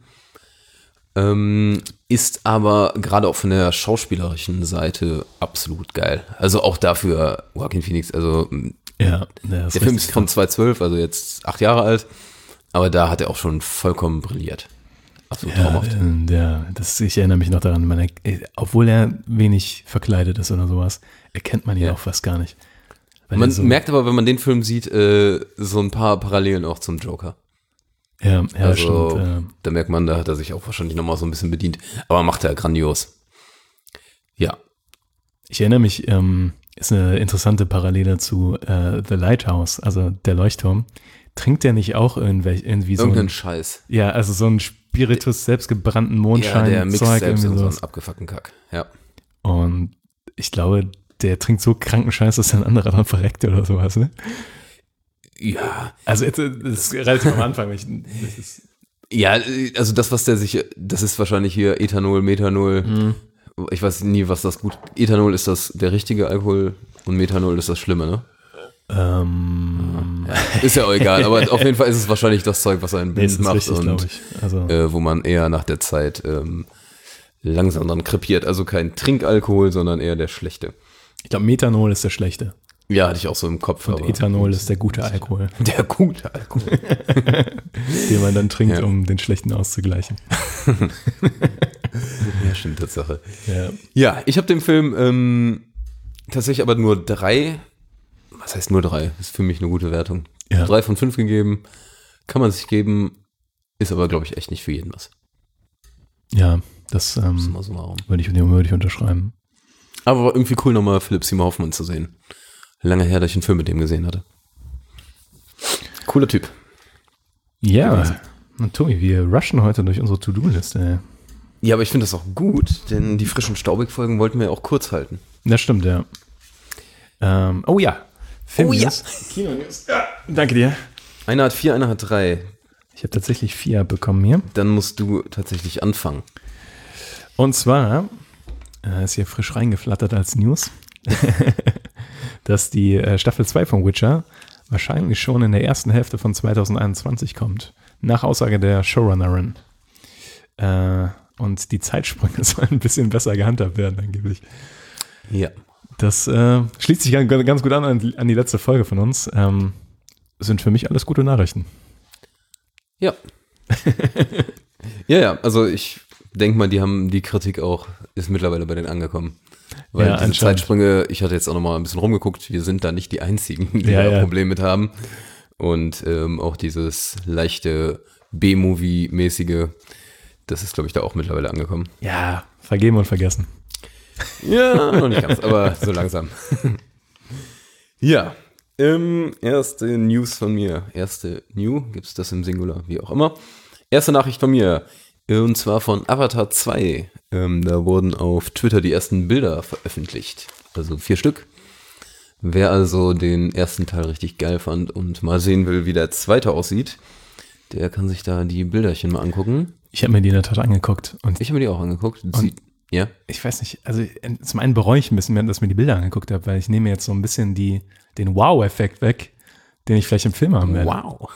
Ist aber gerade auch von der schauspielerischen Seite absolut geil. Also auch dafür Joaquin Phoenix, also der Film ist von 2012, also jetzt 8 Jahre alt, aber da hat er auch schon vollkommen brilliert. Absolut traumhaft. Ich erinnere mich noch daran, obwohl er wenig verkleidet ist oder sowas, erkennt man ihn auch fast gar nicht. Man merkt aber, wenn man den Film sieht, so ein paar Parallelen auch zum Joker. Ja, also, stimmt. Da merkt man, da hat er sich auch wahrscheinlich nochmal so ein bisschen bedient. Aber macht er grandios. Ja. Ich erinnere mich, ist eine interessante Parallele zu The Lighthouse, also der Leuchtturm. Trinkt der nicht auch irgendwie so irgendeinen Scheiß? Ja, also so einen Spiritus, selbstgebrannten Mondschein. Ja, der mixt Zeug, selbst irgendwie so sowas. einen abgefuckten Kack. Ja. Und ich glaube, der trinkt so kranken Scheiß, dass ein anderer dann verreckt oder sowas, ne? Ja. Also das ist relativ am Anfang. Ja, also das ist wahrscheinlich hier Ethanol, Methanol. Ich weiß nie, was das gut. Ethanol ist das der richtige Alkohol und Methanol ist das Schlimme, ne? Ja, ist ja auch egal, aber auf jeden Fall ist es wahrscheinlich das Zeug, was einen blind macht richtig, und also, wo man eher nach der Zeit langsam dann krepiert. Also kein Trinkalkohol, sondern eher der schlechte. Ich glaube, Methanol ist der schlechte. Ja, hatte ich auch so im Kopf. Und Ethanol ist der gute Alkohol. Der gute Alkohol. Den man dann trinkt, um den schlechten auszugleichen. Ja, stimmt, Tatsache. Ja, ich habe dem Film tatsächlich aber nur 3, was heißt nur 3? Ist für mich eine gute Wertung. Ja. 3 von 5 gegeben. Kann man sich geben, ist aber, glaube ich, echt nicht für jeden was. Ja, das würde ich unterschreiben. Aber war irgendwie cool, nochmal Philip Seymour Hoffman zu sehen. Lange her, dass ich einen Film mit dem gesehen hatte. Cooler Typ. Ja, und Tobi, wir rushen heute durch unsere To-Do-Liste. Ja, aber ich finde das auch gut, denn die frischen Staubig-Folgen wollten wir ja auch kurz halten. Das stimmt, ja. Oh ja. Film-News. Kino-News. Ja, danke dir. Einer hat 4, einer hat 3. Ich habe tatsächlich 4 bekommen hier. Dann musst du tatsächlich anfangen. Und zwar ist hier frisch reingeflattert als News, dass die Staffel 2 von Witcher wahrscheinlich schon in der ersten Hälfte von 2021 kommt. Nach Aussage der Showrunnerin. Und die Zeitsprünge sollen ein bisschen besser gehandhabt werden, angeblich. Ja. Das schließt sich ganz gut an die letzte Folge von uns. Sind für mich alles gute Nachrichten. Ja. ja, also ich denke mal, die Kritik auch ist mittlerweile bei denen angekommen. Weil diese Zeitsprünge, ich hatte jetzt auch nochmal ein bisschen rumgeguckt, wir sind da nicht die Einzigen, die da ein Problem mit haben. Und auch dieses leichte B-Movie-mäßige, das ist, glaube ich, da auch mittlerweile angekommen. Ja, vergeben und vergessen. Ja, noch nicht ganz, aber so langsam. Ja, erste News von mir. Erste New, gibt es das im Singular, wie auch immer. Erste Nachricht von mir, und zwar von Avatar 2. Da wurden auf Twitter die ersten Bilder veröffentlicht, also 4 Stück. Wer also den ersten Teil richtig geil fand und mal sehen will, wie der zweite aussieht, der kann sich da die Bilderchen mal angucken. Ich habe mir die in der Tat angeguckt. Und ich habe mir die auch angeguckt. Ja. Ich weiß nicht, also zum einen bereue ich ein bisschen mehr, dass ich mir die Bilder angeguckt habe, weil ich nehme jetzt so ein bisschen den Wow-Effekt weg, den ich vielleicht im Film haben werde. Wow.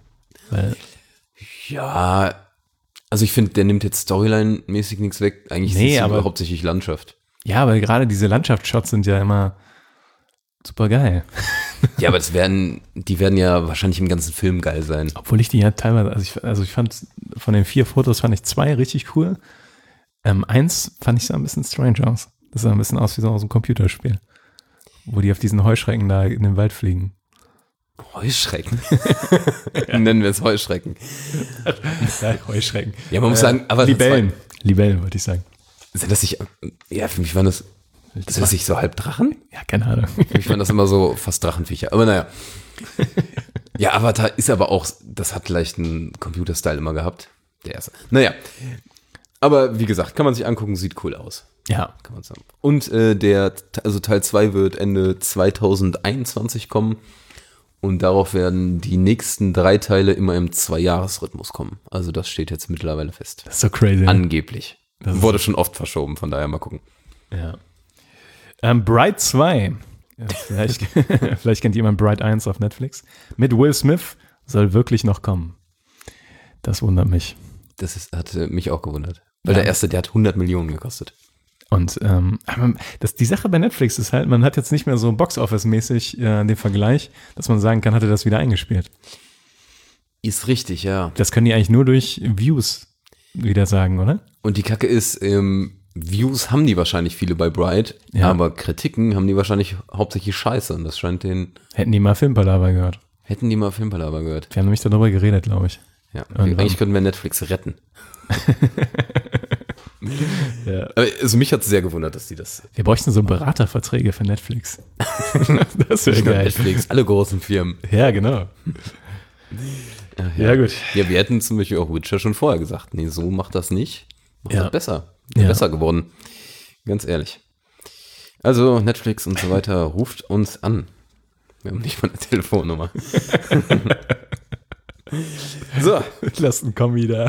Ja, also ich finde, der nimmt jetzt Storyline-mäßig nichts weg. Eigentlich ist es aber hauptsächlich Landschaft. Ja, aber gerade diese Landschaftsshots sind ja immer super geil. Ja, aber die werden ja wahrscheinlich im ganzen Film geil sein. Obwohl ich die ja teilweise, also ich fand, von den 4 Fotos fand ich 2 richtig cool. 1 fand ich so ein bisschen strange aus. Das sah ein bisschen aus wie so aus einem Computerspiel. Wo die auf diesen Heuschrecken da in den Wald fliegen. Heuschrecken? Nennen wir es Heuschrecken. Ja, Heuschrecken. Ja, man muss sagen, aber Libellen. Libellen, wollte ich sagen. Sind das nicht, ja, für mich waren das nicht so halb Drachen? Ja, keine Ahnung. Für mich waren das immer so fast Drachenviecher. Aber naja. Ja, Avatar ist aber auch, das hat leicht einen Computer-Style immer gehabt. Der erste. Naja. Aber wie gesagt, kann man sich angucken, sieht cool aus. Ja. Kann man sagen. Und Teil 2 wird Ende 2021 kommen. Und darauf werden die nächsten 3 Teile immer im 2-Jahres-Rhythmus kommen. Also das steht jetzt mittlerweile fest. Das ist so crazy. Angeblich. Das wurde schon oft verschoben, von daher mal gucken. Ja. Bright 2. Ja, vielleicht kennt jemand Bright 1 auf Netflix. Mit Will Smith soll wirklich noch kommen. Das wundert mich. Hat mich auch gewundert. Weil der erste, der hat 100 Millionen gekostet. Und die Sache bei Netflix ist halt, man hat jetzt nicht mehr so Box-Office-mäßig den Vergleich, dass man sagen kann, hat er das wieder eingespielt. Ist richtig, ja. Das können die eigentlich nur durch Views wieder sagen, oder? Und die Kacke ist, Views haben die wahrscheinlich viele bei Bright, aber Kritiken haben die wahrscheinlich hauptsächlich scheiße. Und das scheint Hätten die mal Filmpalaver gehört. Wir haben nämlich darüber geredet, glaube ich. Ja, eigentlich könnten wir Netflix retten. Ja. Also mich hat es sehr gewundert, dass die das... Wir bräuchten so Beraterverträge für Netflix. Das wäre geil. Netflix, alle großen Firmen. Ja, genau. Ja, gut. Ja, wir hätten zum Beispiel auch Witcher schon vorher gesagt, nee, so macht das nicht. Macht das besser. Besser geworden. Ganz ehrlich. Also Netflix und so weiter, ruft uns an. Wir haben nicht mal eine Telefonnummer. So. Lasst einen Kommi da.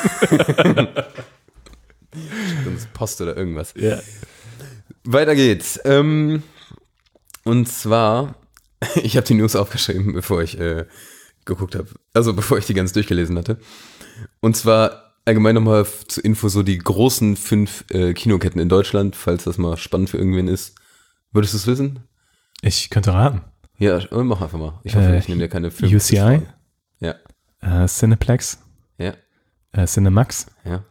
Post oder irgendwas. Ja. Weiter geht's. Und zwar, ich habe die News aufgeschrieben, bevor ich geguckt habe. Also bevor ich die ganz durchgelesen hatte. Und zwar allgemein nochmal zur Info, so die großen 5 Kinoketten in Deutschland, falls das mal spannend für irgendwen ist. Würdest du es wissen? Ich könnte raten. Ja, mach einfach mal. Ich hoffe, ich nehme dir keine 5. UCI? Ja. Cineplex? Ja. Cinemax? Ja.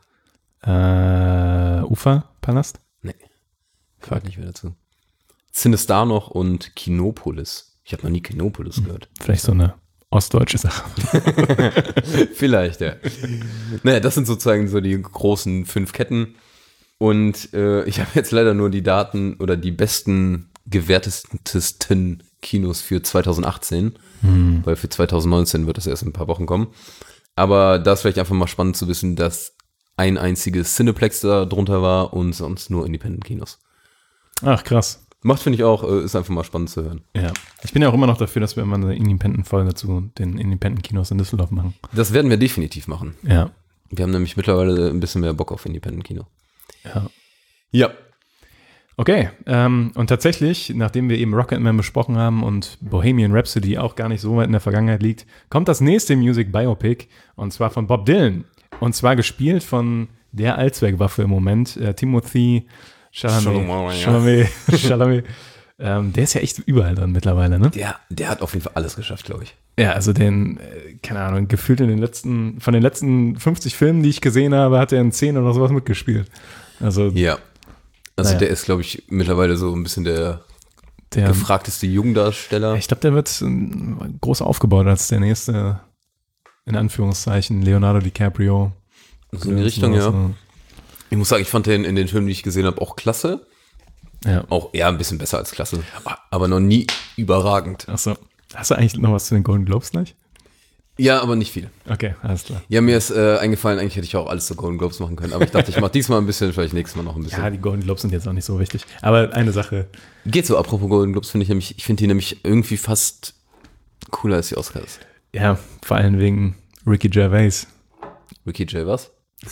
Uferpalast? Nee. Fällt nicht mehr dazu. Cinestar noch und Kinopolis. Ich habe noch nie Kinopolis gehört. Vielleicht so eine ostdeutsche Sache. Vielleicht, ja. Naja, das sind sozusagen so die großen 5 Ketten. Und ich habe jetzt leider nur die Daten oder die besten gewertesten Kinos für 2018. Weil für 2019 wird das erst in ein paar Wochen kommen. Aber da ist vielleicht einfach mal spannend zu wissen, dass ein einziges Cineplex da drunter war und sonst nur Independent-Kinos. Ach, krass. Macht, finde ich auch, ist einfach mal spannend zu hören. Ja, ich bin ja auch immer noch dafür, dass wir immer eine Independent-Folge zu den Independent-Kinos in Düsseldorf machen. Das werden wir definitiv machen. Ja. Wir haben nämlich mittlerweile ein bisschen mehr Bock auf Independent-Kino. Ja. Ja. Okay, und tatsächlich, nachdem wir eben Rocketman besprochen haben und Bohemian Rhapsody auch gar nicht so weit in der Vergangenheit liegt, kommt das nächste Music Biopic und zwar von Bob Dylan. Und zwar gespielt von der Allzweckwaffe im Moment, Timothy Chalamet. Der ist ja echt überall dran mittlerweile, ne? Der hat auf jeden Fall alles geschafft, glaube ich. Ja, also keine Ahnung, gefühlt von den letzten 50 Filmen, die ich gesehen habe, hat er in 10 oder sowas mitgespielt. Also Ja. Also naja. der ist, glaube ich, mittlerweile so ein bisschen der gefragteste Jugenddarsteller. Ich glaube, der wird groß aufgebaut als der nächste, in Anführungszeichen, Leonardo DiCaprio. So in die Richtung, ja. Ich muss sagen, ich fand den in den Filmen, die ich gesehen habe, auch klasse. Ja. Auch eher ein bisschen besser als klasse. Aber noch nie überragend. Achso. Hast du eigentlich noch was zu den Golden Globes gleich? Ja, aber nicht viel. Okay, alles klar. Ja, mir ist eingefallen, eigentlich hätte ich auch alles zu Golden Globes machen können. Aber ich dachte, ich mache diesmal ein bisschen, vielleicht nächstes Mal noch ein bisschen. Ja, die Golden Globes sind jetzt auch nicht so wichtig. Aber eine Sache. Geht so, apropos Golden Globes, finde ich die nämlich irgendwie fast cooler als die Oscars. Ja, vor allem wegen Ricky Gervais. Ricky J. was?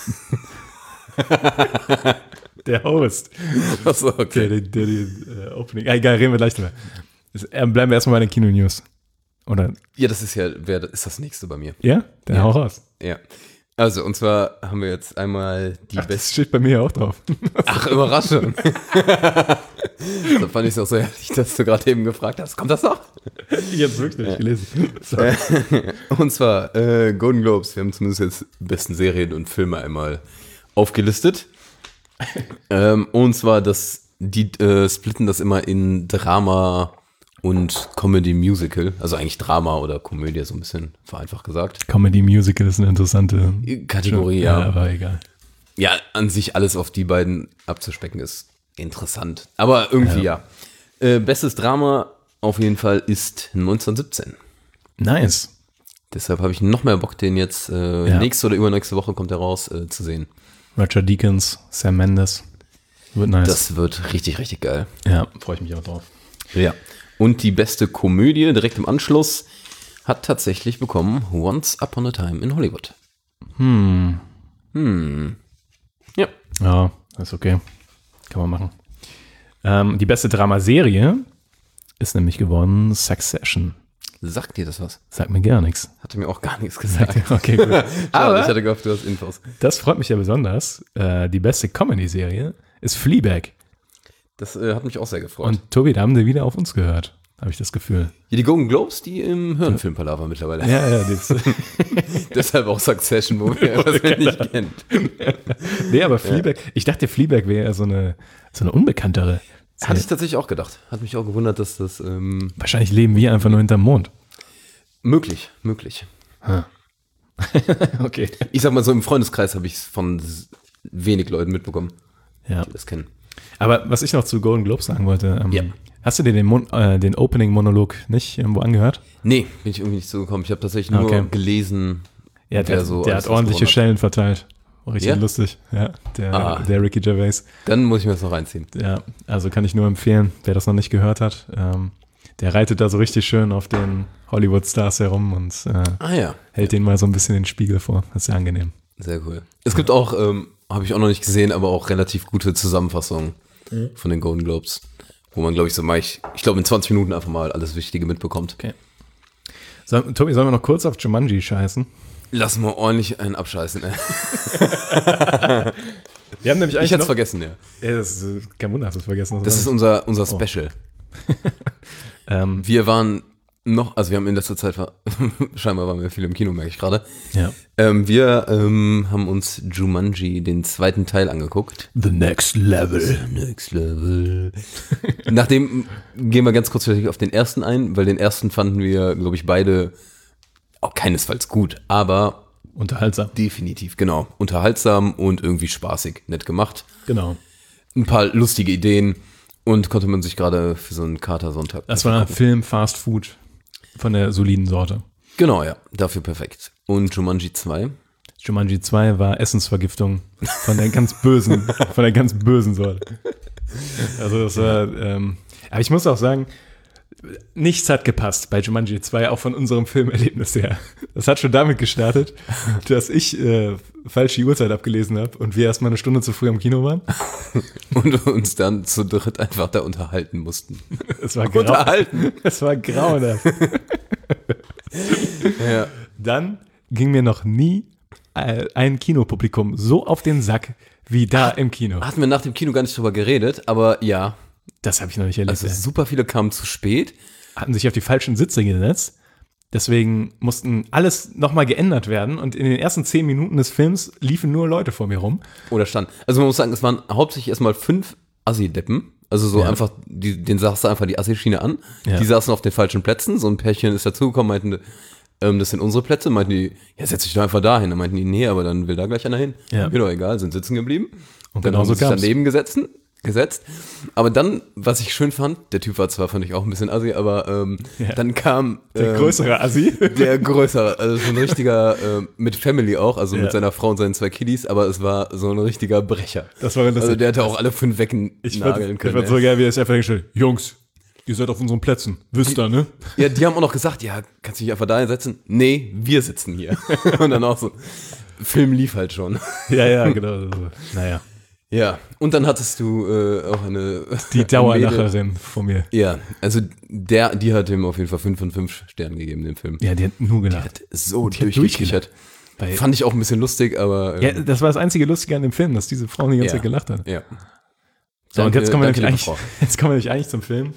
Der Host. Achso, okay. Der Opening. Egal, reden wir gleich drüber. Bleiben wir erstmal bei den Kino-News. Oder? Ja, das ist ist das nächste bei mir. Ja? Dann Ja. hau raus. Ja. Also, und zwar haben wir jetzt einmal die Das besten. steht bei mir auch drauf. Ach, Überraschung. Da fand ich es auch so herrlich, dass du gerade eben gefragt hast. Kommt das noch? Jetzt wirklich gelesen. Sorry. Und zwar Golden Globes. Wir haben zumindest jetzt die besten Serien und Filme einmal aufgelistet. Und zwar, die splitten das immer in Drama und Comedy Musical. Also eigentlich Drama oder Komödie, so ein bisschen vereinfacht gesagt. Comedy Musical ist eine interessante Kategorie, ja. ja. Aber egal. Ja, an sich alles auf die beiden abzuspecken ist interessant. Aber irgendwie ja. Bestes Drama auf jeden Fall ist 1917. Nice. Deshalb habe ich noch mehr Bock, den jetzt nächste oder übernächste Woche kommt er raus, zu sehen. Roger Deakins, Sam Mendes. Wird nice. Das wird richtig, richtig geil. Ja, freue ich mich auch drauf. Ja. Und die beste Komödie direkt im Anschluss hat tatsächlich bekommen Once Upon a Time in Hollywood. Ja. Ja, ist okay. Kann man machen. Die beste Dramaserie ist nämlich geworden Succession. Sagt dir das was? Sagt mir gar nichts. Hatte mir auch gar nichts gesagt. Okay, gut. Aber Aber ich hatte gehofft, du hast Infos. das freut mich ja besonders. Die beste Comedy-Serie ist Fleabag. Das hat mich auch sehr gefreut. Und Tobi, da haben sie wieder auf uns gehört, habe ich das Gefühl. Ja, die Golden Globes, die im Hirnfilmpalaver mittlerweile. Ja, Deshalb auch Succession, wo wir was wir nicht kennen. nee, aber Fleabag, ich dachte, Fleabag wäre ja so eine unbekanntere. Hatte ich tatsächlich auch gedacht. Hat mich auch gewundert, dass das Wahrscheinlich leben wir einfach nur hinterm Mond. möglich. Okay. Ich sag mal so, im Freundeskreis habe ich es von wenig Leuten mitbekommen, Ja. die das kennen. Aber was ich noch zu Golden Globes sagen wollte, Ja. hast du dir den Opening-Monolog nicht irgendwo angehört? Nee, bin ich irgendwie nicht so gekommen. Ich habe tatsächlich nur gelesen, Ja, der wer so hat alles ordentliche gewonnen hat. Schellen verteilt. Richtig Ja? lustig. Ja, der Ricky Gervais. Dann muss ich mir das noch reinziehen. Ja, also kann ich nur empfehlen, wer das noch nicht gehört hat. Der reitet da so richtig schön auf den Hollywood-Stars herum und Ja, hält denen mal so ein bisschen den Spiegel vor. Das ist sehr angenehm. sehr cool. Es gibt auch, habe ich auch noch nicht gesehen, aber auch relativ gute Zusammenfassungen von den Golden Globes, wo man, glaube ich, ich glaube in 20 Minuten einfach mal alles Wichtige mitbekommt. Okay. Tobi, sollen wir noch kurz auf Jumanji scheißen? Lass mal ordentlich einen abscheißen, ey. Wir haben nämlich Ich hätte es vergessen, ja. Ja, das ist kein Wunder, hast du es vergessen. Das ist unser Special. Wir waren wir haben in letzter Zeit, scheinbar waren wir viel im Kino, merke ich gerade. Ja. Wir haben uns Jumanji, den zweiten Teil, angeguckt. The Next Level. Next Level. Nachdem gehen wir ganz kurz auf den ersten ein, weil den ersten fanden wir, glaube ich, beide auch keinesfalls gut, aber Unterhaltsam. definitiv, genau. Unterhaltsam und irgendwie spaßig, nett gemacht. Genau. Ein paar lustige Ideen und konnte man sich gerade für so einen Katersonntag. Das war ein Film Fast Food von der soliden Sorte. Genau, ja, dafür perfekt. Und Jumanji 2? Jumanji 2 war Essensvergiftung von der ganz bösen Sorte. Also das war, aber ich muss auch sagen, nichts hat gepasst bei Jumanji 2, auch von unserem Filmerlebnis her. Das hat schon damit gestartet, dass ich falsche Uhrzeit abgelesen habe und wir erst mal eine Stunde zu früh am Kino waren. Und uns dann zu dritt einfach da unterhalten mussten. Es war Es war grauenhaft. Ja. Dann ging mir noch nie ein Kinopublikum so auf den Sack wie da im Kino. Hatten wir nach dem Kino gar nicht drüber geredet, aber ja. Das habe ich noch nicht erlebt. Also super viele kamen zu spät. Hatten sich auf die falschen Sitze gesetzt. Deswegen mussten alles nochmal geändert werden. Und in den ersten 10 Minuten des Films liefen nur Leute vor mir rum. Oder standen. Also man muss sagen, es waren hauptsächlich erstmal 5 Assi-Deppen. Also so einfach, den saß einfach die Assi-Schiene an. Ja. Die saßen auf den falschen Plätzen. So ein Pärchen ist dazugekommen, meinten, das sind unsere Plätze. Meinten die, ja, setz dich doch einfach dahin. Dann meinten die, nee, aber dann will da gleich einer hin. Ja. Mir doch egal, sind sitzen geblieben. Und dann genau haben so sie sich kam's. daneben gesetzt. Aber dann, was ich schön fand, der Typ war zwar, fand ich auch ein bisschen assi, aber dann kam Der größere Assi. der größere, also so ein richtiger, mit Family auch, also Ja. mit seiner Frau und seinen 2 Kiddies, aber es war so ein richtiger Brecher. Das war lustig. Also der hätte auch alle 5 wegnageln Ich können. fand so geil, wie er es einfach hingestellt hat. Jungs, ihr seid auf unseren Plätzen. Wisst ihr, ne? Ja, die haben auch noch gesagt, ja, kannst du dich einfach da hinsetzen? Nee, wir sitzen hier. Und dann auch so, Film lief halt schon. Ja, genau. Naja. Ja, und dann hattest du auch eine Die Dauerlacherin von mir. Ja, also die hat ihm auf jeden Fall 5 von 5 Sternen gegeben, den Film. Ja, die hat nur gelacht. Hat so Die hat durchgekichert. Weil- Fand ich auch ein bisschen lustig, aber Ja, das war das einzige Lustige an dem Film, dass diese Frau die ganze Zeit gelacht hat. Ja. So, und Danke, jetzt kommen wir danke, nämlich liebe eigentlich zum Film.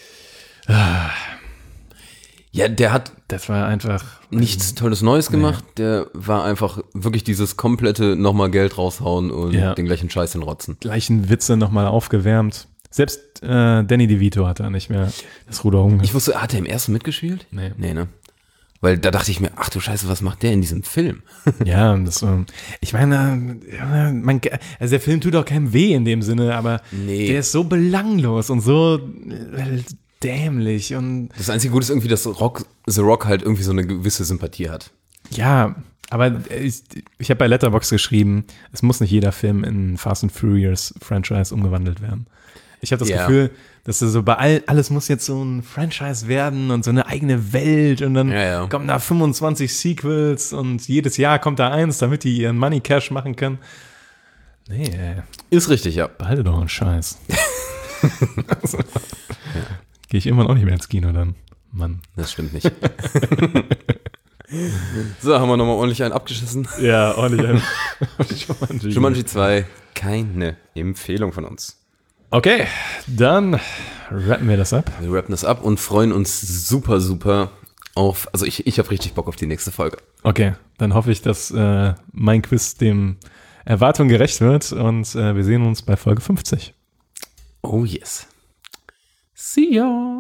Ja, der hat Das war einfach nichts Tolles Neues gemacht. Der war einfach wirklich dieses komplette nochmal Geld raushauen und Ja. den gleichen Scheiß hinrotzen. gleichen Witze nochmal aufgewärmt. Selbst Danny DeVito hat da nicht mehr das Ruder umgehauen. Ich wusste, hat er im ersten mitgespielt? Nee. Nee, ne? Weil da dachte ich mir, ach du Scheiße, was macht der in diesem Film? Ja, ich meine, also der Film tut auch keinem weh in dem Sinne, aber Nee. der ist so belanglos und so dämlich und Das einzige Gute ist irgendwie, dass The Rock halt irgendwie so eine gewisse Sympathie hat. ja, aber ich habe bei Letterboxd geschrieben, es muss nicht jeder Film in Fast and Furious Franchise umgewandelt werden. Ich habe das Ja. Gefühl, dass so bei alles muss jetzt so ein Franchise werden und so eine eigene Welt und dann Ja. kommen da 25 Sequels und jedes Jahr kommt da eins, damit die ihren Money Cash machen können. Nee, Ist richtig, ja. behalte doch einen Scheiß. Also, gehe ich immer noch nicht mehr ins Kino dann. Mann. Das stimmt nicht. So, haben wir nochmal ordentlich einen abgeschissen. Ja, ordentlich. Jumanji 2, keine Empfehlung von uns. Okay, dann rappen wir das ab. Wir rappen das ab und freuen uns super, super auf, also ich habe richtig Bock auf die nächste Folge. Okay, dann hoffe ich, dass mein Quiz dem Erwartungen gerecht wird und wir sehen uns bei Folge 50. Oh yes. See ya.